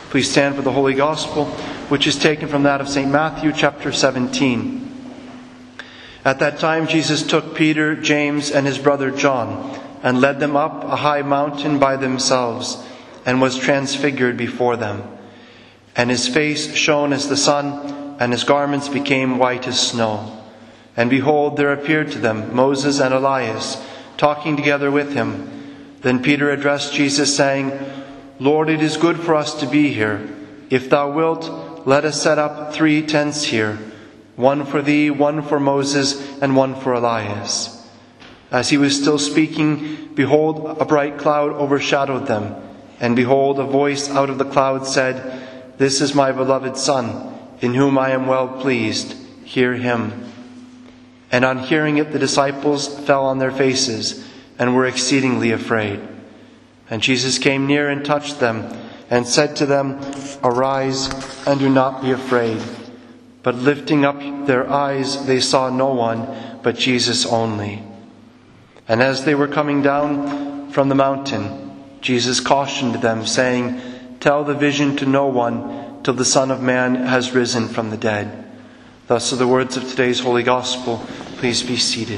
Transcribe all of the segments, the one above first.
Please stand for the Holy Gospel, which is taken from that of St. Matthew, chapter 17. At that time Jesus took Peter, James, and his brother John, and led them up a high mountain by themselves, and was transfigured before them. And his face shone as the sun, and his garments became white as snow. And behold, there appeared to them Moses and Elias, talking together with him. Then Peter addressed Jesus, saying, Lord, it is good for us to be here. If thou wilt, let us set up 3 tents here, one for thee, one for Moses, and one for Elias. As he was still speaking, behold, a bright cloud overshadowed them. And behold, a voice out of the cloud said, This is my beloved Son, in whom I am well pleased. Hear him. And on hearing it, the disciples fell on their faces and were exceedingly afraid. And Jesus came near and touched them and said to them, Arise and do not be afraid. But lifting up their eyes, they saw no one but Jesus only. And as they were coming down from the mountain, Jesus cautioned them, saying, Tell the vision to no one till the Son of Man has risen from the dead. Thus are the words of today's Holy Gospel. Please be seated.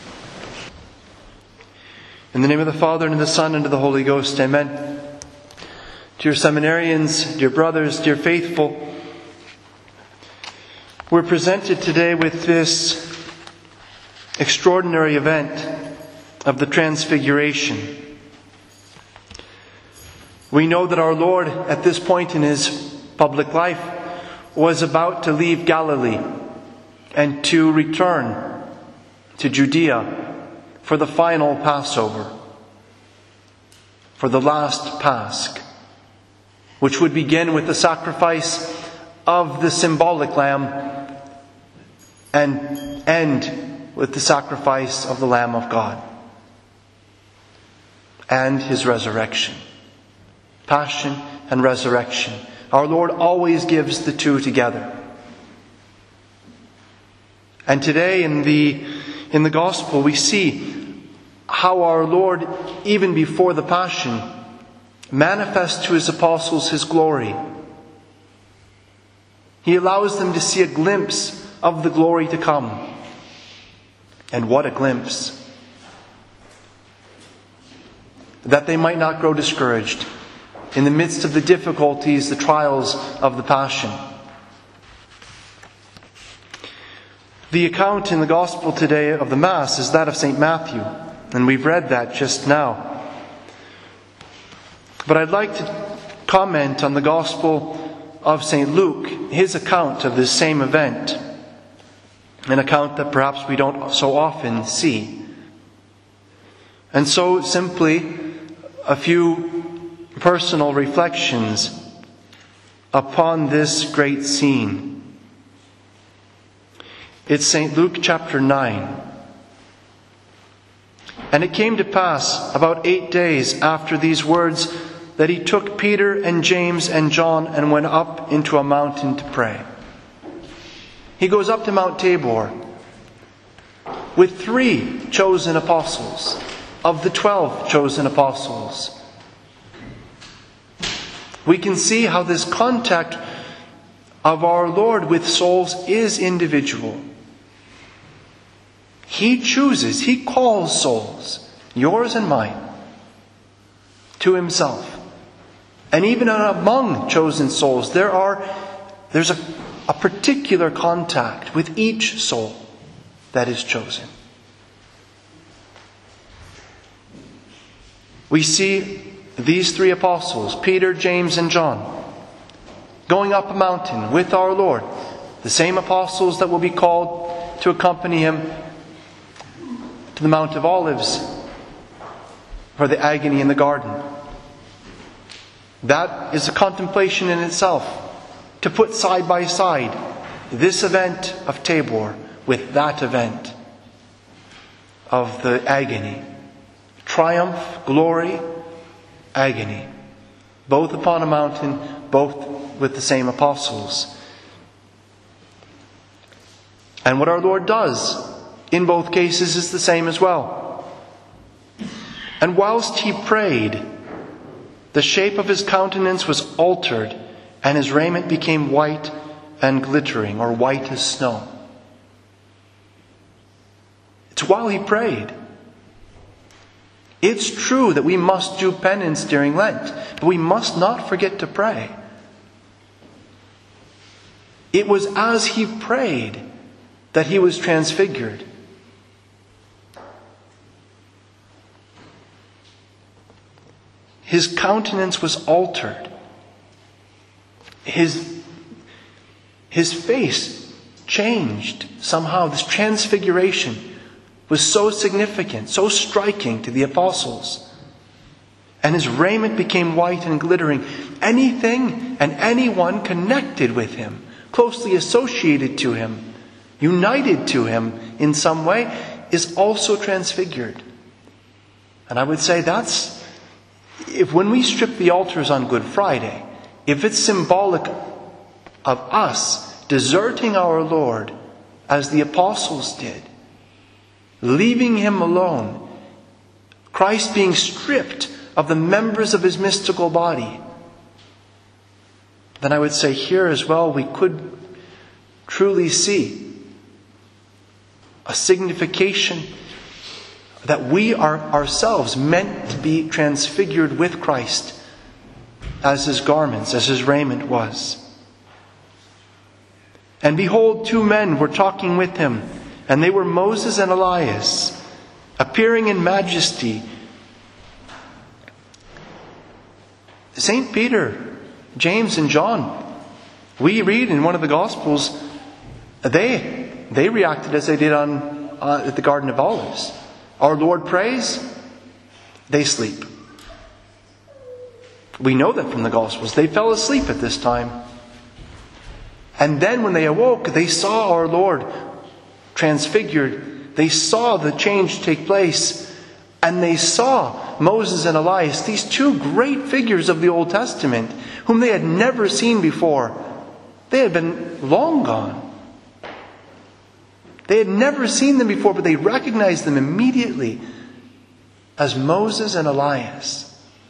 In the name of the Father, and of the Son, and of the Holy Ghost, amen. Dear seminarians, dear brothers, dear faithful, we're presented today with this extraordinary event of the Transfiguration. We know that our Lord, at this point in his public life, was about to leave Galilee and to return to Judea for the final Passover, for the last Pasch, which would begin with the sacrifice of the symbolic lamb and end with the sacrifice of the Lamb of God and his resurrection. Passion and resurrection. Our Lord always gives the two together. And today in the Gospel we see how our Lord, even before the Passion, manifests to his apostles his glory. He allows them to see a glimpse of the glory to come. And what a glimpse! That they might not grow discouraged in the midst of the difficulties, the trials of the Passion. The account in the Gospel today of the Mass is that of St. Matthew, and we've read that just now. But I'd like to comment on the Gospel of St. Luke, his account of this same event, an account that perhaps we don't so often see. And so simply a few personal reflections upon this great scene. It's St. Luke chapter 9. And it came to pass about 8 days after these words that he took Peter and James and John and went up into a mountain to pray. He goes up to Mount Tabor with 3 chosen apostles of the 12 chosen apostles. We can see how this contact of our Lord with souls is individual. He chooses, he calls souls, yours and mine, to himself. And even among chosen souls, there's a particular contact with each soul that is chosen. We see these 3 apostles, Peter, James, and John, going up a mountain with our Lord, the same apostles that will be called to accompany him to the Mount of Olives for the agony in the garden. That is a contemplation in itself, to put side by side this event of Tabor with that event of the agony. Triumph, glory, agony. Both upon a mountain, both with the same apostles. And what our Lord does in both cases is the same as well. And whilst he prayed, the shape of his countenance was altered, and his raiment became white and glittering, or white as snow. It's while he prayed. It's true that we must do penance during Lent, but we must not forget to pray. It was as he prayed that he was transfigured. His countenance was altered. His face changed somehow. This transfiguration was so significant, so striking to the apostles. And his raiment became white and glittering. Anything and anyone connected with him, closely associated to him, united to him in some way, is also transfigured. And I would say if when we strip the altars on Good Friday, if it's symbolic of us deserting our Lord as the apostles did, leaving him alone, Christ being stripped of the members of his mystical body, then I would say here as well we could truly see a signification that we are ourselves meant to be transfigured with Christ as his garments, as his raiment was. And behold, 2 men were talking with him, and they were Moses and Elias, appearing in majesty. St. Peter, James, and John, we read in one of the Gospels, they reacted as they did at the Garden of Olives. Our Lord prays, they sleep. We know that from the Gospels. They fell asleep at this time. And then when they awoke, they saw our Lord transfigured. They saw the change take place. And they saw Moses and Elias, these 2 great figures of the Old Testament, whom they had never seen before. They had been long gone. They had never seen them before, but they recognized them immediately as Moses and Elias.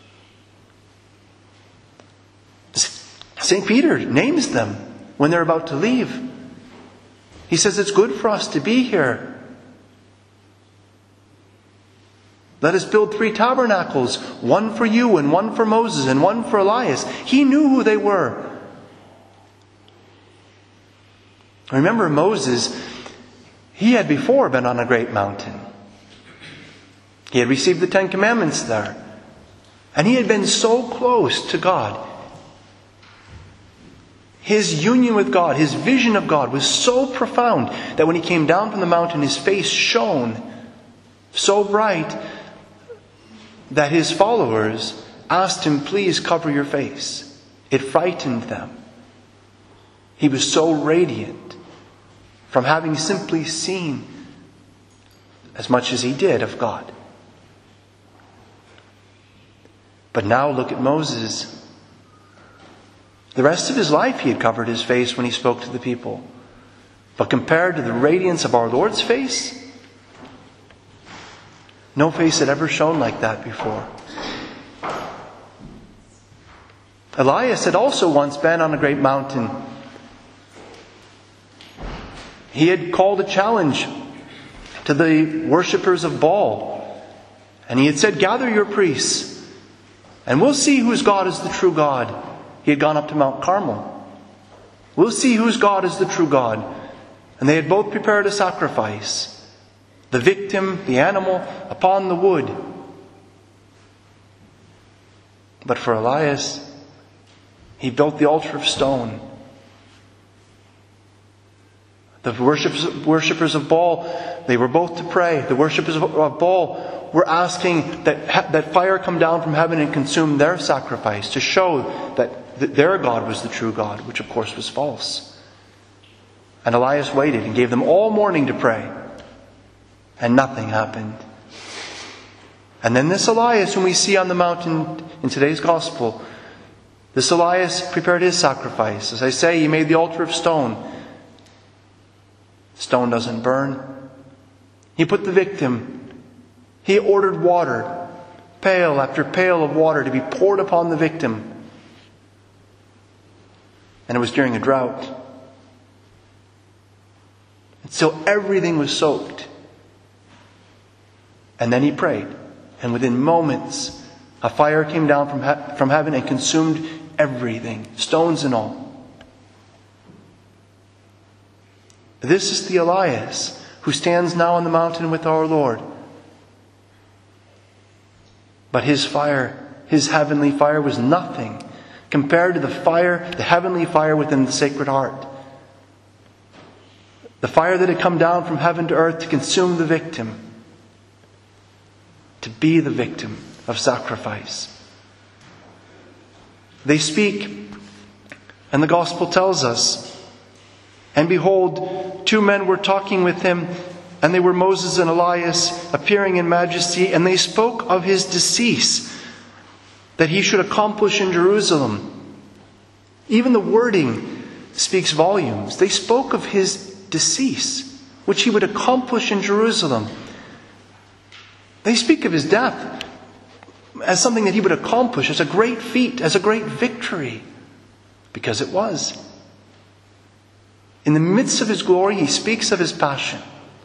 St. Peter names them when they're about to leave. He says, it's good for us to be here. Let us build 3 tabernacles, one for you and one for Moses and one for Elias. He knew who they were. Remember Moses, he had before been on a great mountain. He had received the 10 Commandments there. And he had been so close to God. His union with God, his vision of God was so profound that when he came down from the mountain, his face shone so bright that his followers asked him, please cover your face. It frightened them. He was so radiant from having simply seen as much as he did of God. But now look at Moses. The rest of his life he had covered his face when he spoke to the people. But compared to the radiance of our Lord's face, no face had ever shone like that before. Elias had also once been on a great mountain. He had called a challenge to the worshippers of Baal. And he had said, gather your priests, and we'll see whose God is the true God. He had gone up to Mount Carmel. We'll see whose God is the true God. And they had both prepared a sacrifice. The victim, the animal, upon the wood. But for Elias, he built the altar of stone. The worshippers of Baal, they were both to pray. The worshippers of Baal were asking that fire come down from heaven and consume their sacrifice to show that their God was the true God, which of course was false. And Elias waited and gave them all morning to pray. And nothing happened. And then this Elias, whom we see on the mountain in today's gospel, this Elias prepared his sacrifice. As I say, he made the altar of stone. Stone doesn't burn. He put the victim. He ordered water, pail after pail of water, to be poured upon the victim. And it was during a drought. And so everything was soaked. And then he prayed. And within moments, a fire came down from heaven and consumed everything, stones and all. This is the Elias who stands now on the mountain with our Lord. But his fire, his heavenly fire, was nothing compared to the fire, the heavenly fire within the Sacred Heart. The fire that had come down from heaven to earth to consume the victim, to be the victim of sacrifice. They speak, and the Gospel tells us, and behold, 2 men were talking with him, and they were Moses and Elias, appearing in majesty, and they spoke of his decease, that he should accomplish in Jerusalem. Even the wording speaks volumes. They spoke of his decease, which he would accomplish in Jerusalem. They speak of his death as something that he would accomplish, as a great feat, as a great victory, because it was. In the midst of his glory, he speaks of his passion.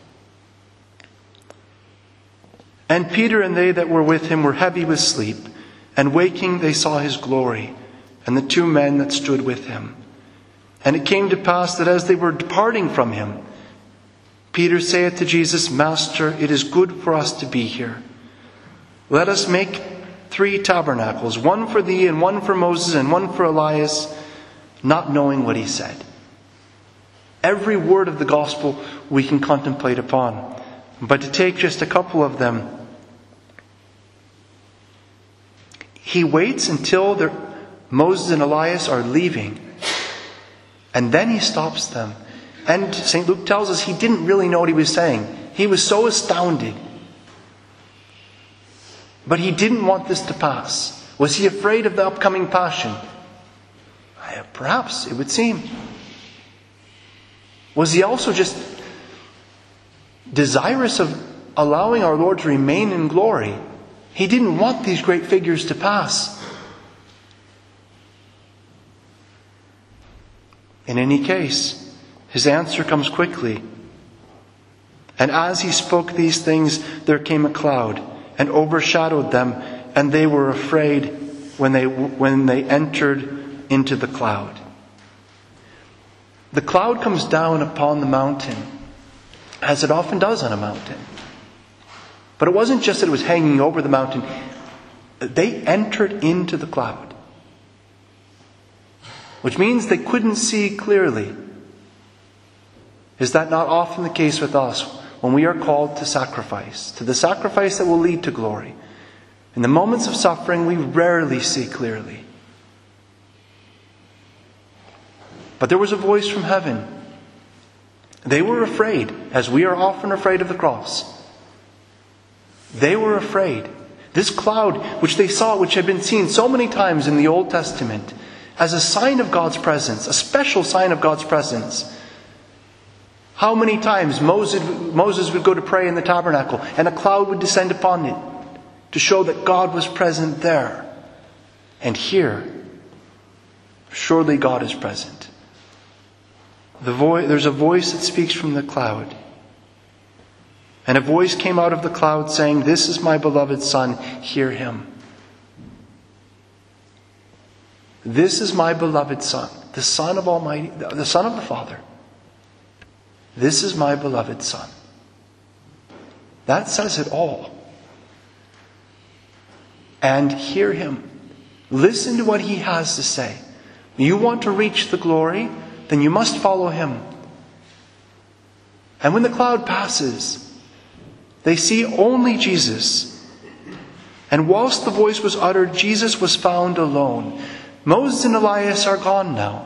And Peter and they that were with him were heavy with sleep, and waking they saw his glory, and the 2 men that stood with him. And it came to pass that as they were departing from him, Peter saith to Jesus, Master, it is good for us to be here. Let us make 3 tabernacles, one for thee, and one for Moses, and one for Elias, not knowing what he said. Every word of the gospel we can contemplate upon. But to take just a couple of them, he waits until Moses and Elias are leaving, and then he stops them. And St. Luke tells us he didn't really know what he was saying. He was so astounded. But he didn't want this to pass. Was he afraid of the upcoming passion? Perhaps, it would seem. Was he also just desirous of allowing our Lord to remain in glory? He didn't want these great figures to pass. In any case, his answer comes quickly. And as he spoke these things, there came a cloud and overshadowed them, and they were afraid when they entered into the cloud. The cloud comes down upon the mountain, as it often does on a mountain. But it wasn't just that it was hanging over the mountain. They entered into the cloud, which means they couldn't see clearly. Is that not often the case with us when we are called to sacrifice, to the sacrifice that will lead to glory? In the moments of suffering, we rarely see clearly. But there was a voice from heaven. They were afraid, as we are often afraid of the cross. They were afraid. This cloud, which they saw, which had been seen so many times in the Old Testament, as a sign of God's presence, a special sign of God's presence. How many times Moses would go to pray in the tabernacle, and a cloud would descend upon it to show that God was present there. And here, surely God is present. There's a voice that speaks from the cloud. And a voice came out of the cloud saying, This is my beloved Son, hear him. This is my beloved Son, the Son of Almighty, the Son of the Father. This is my beloved Son. That says it all. And hear him. Listen to what he has to say. You want to reach the glory? Then you must follow him. And when the cloud passes, they see only Jesus. And whilst the voice was uttered, Jesus was found alone. Moses and Elias are gone now.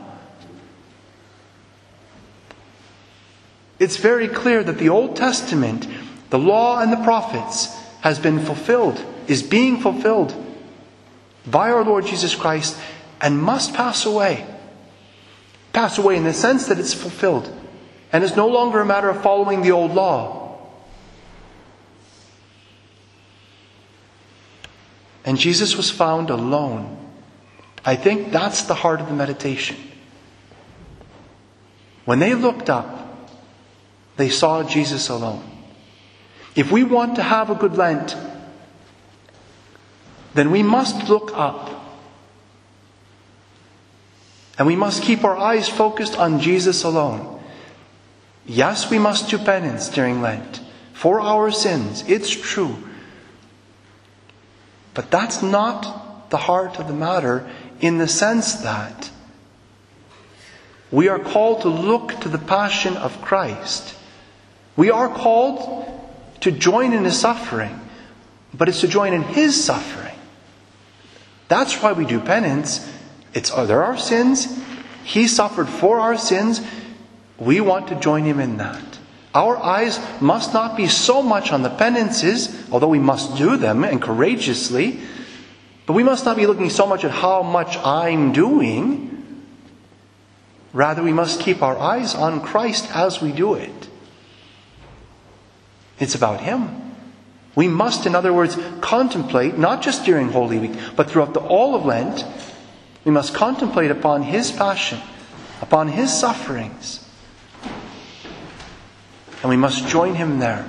It's very clear that the Old Testament, the law and the prophets, has been fulfilled, is being fulfilled by our Lord Jesus Christ, and must pass away. Pass away in the sense that it's fulfilled, and it's no longer a matter of following the old law. And Jesus was found alone. I think that's the heart of the meditation. When they looked up, they saw Jesus alone. If we want to have a good Lent, then we must look up. And we must keep our eyes focused on Jesus alone. Yes, we must do penance during Lent for our sins. It's true. But that's not the heart of the matter, in the sense that we are called to look to the passion of Christ. We are called to join in His suffering, but it's to join in His suffering. That's why we do penance. There are sins. He suffered for our sins. We want to join Him in that. Our eyes must not be so much on the penances, although we must do them and courageously, but we must not be looking so much at how much I'm doing. Rather, we must keep our eyes on Christ as we do it. It's about Him. We must, in other words, contemplate, not just during Holy Week, but throughout all of Lent. We must contemplate upon His passion, upon His sufferings. And we must join Him there.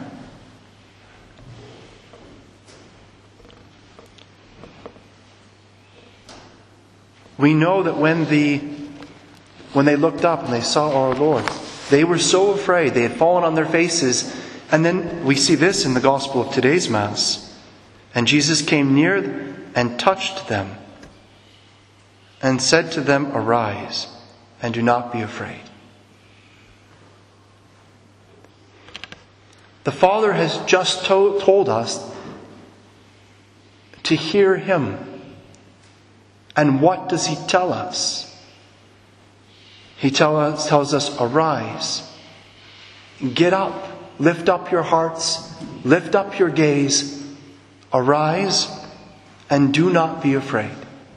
We know that when they looked up and they saw our Lord, they were so afraid. They had fallen on their faces. And then we see this in the Gospel of today's Mass. And Jesus came near and touched them and said to them, "Arise, and do not be afraid." The Father has just told us to hear Him. And what does He tell us? He tells us, arise, get up, lift up your hearts, lift up your gaze, arise, and do not be afraid.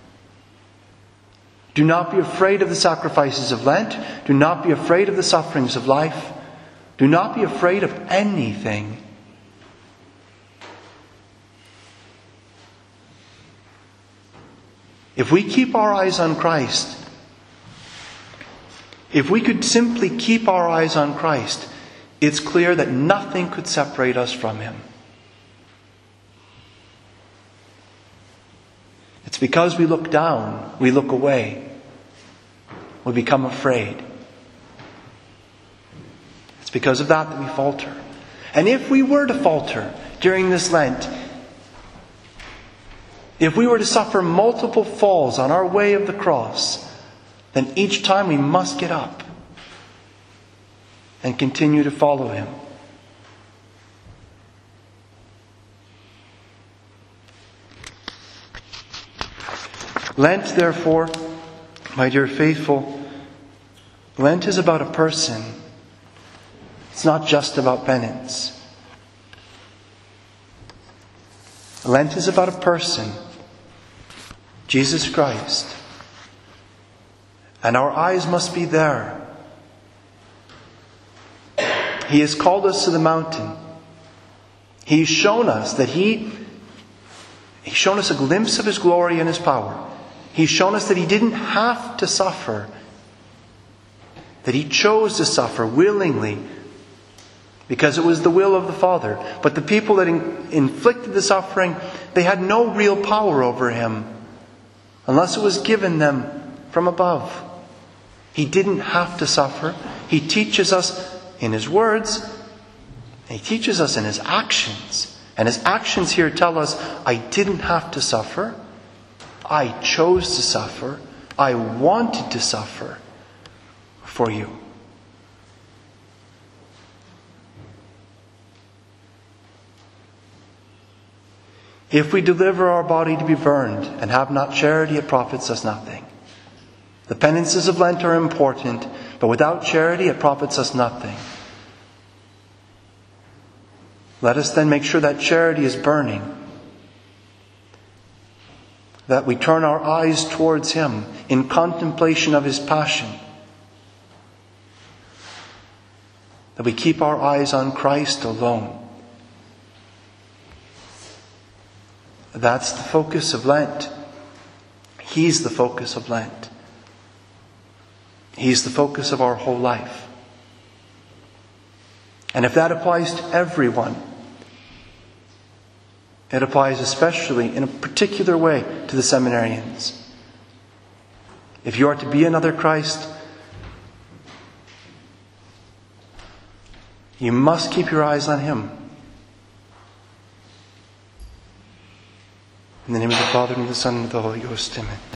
Do not be afraid of the sacrifices of Lent. Do not be afraid of the sufferings of life. Do not be afraid of anything. If we keep our eyes on Christ, if we could simply keep our eyes on Christ, it's clear that nothing could separate us from Him. It's because we look down, we look away, we become afraid. It's because of that we falter. And if we were to falter during this Lent, if we were to suffer multiple falls on our way of the cross, then each time we must get up and continue to follow Him. Lent, therefore, my dear faithful, Lent is about a person. It's not just about penance. Lent is about a person, Jesus Christ. And our eyes must be there. He has called us to the mountain. He's shown us that He's shown us a glimpse of His glory and His power. He's shown us that He didn't have to suffer. That He chose to suffer willingly because it was the will of the Father. But the people that inflicted the suffering, they had no real power over Him unless it was given them from above. He didn't have to suffer. He teaches us in His words, and He teaches us in His actions. And His actions here tell us, I didn't have to suffer. I chose to suffer. I wanted to suffer for you. If we deliver our body to be burned and have not charity, it profits us nothing. The penances of Lent are important, but without charity, it profits us nothing. Let us then make sure that charity is burning, that we turn our eyes towards Him in contemplation of His passion, that we keep our eyes on Christ alone. That's the focus of Lent. He's the focus of Lent. He's the focus of our whole life. And if that applies to everyone, it applies especially in a particular way to the seminarians. If you are to be another Christ, you must keep your eyes on Him. In the name of the Father, and of the Son, and of the Holy Ghost. Amen.